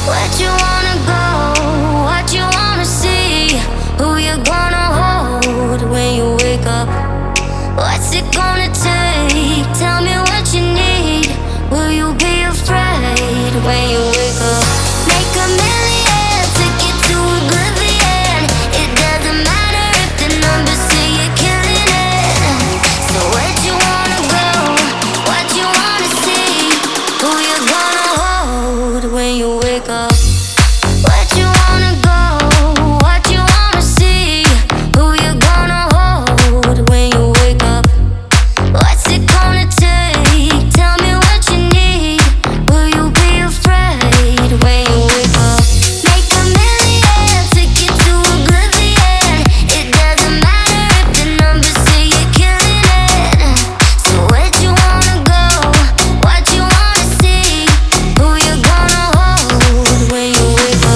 Where'd you wanna go? What you wanna see? Who you gonna hold when you wake up? What's it gonna take? Tell me what you need. Will you be afraid when you wake up? Make a million to get to oblivion. It doesn't matter if the numbers say you're killing it. So where'd you wanna go? What you wanna see? Who you gonna hold when you wake up?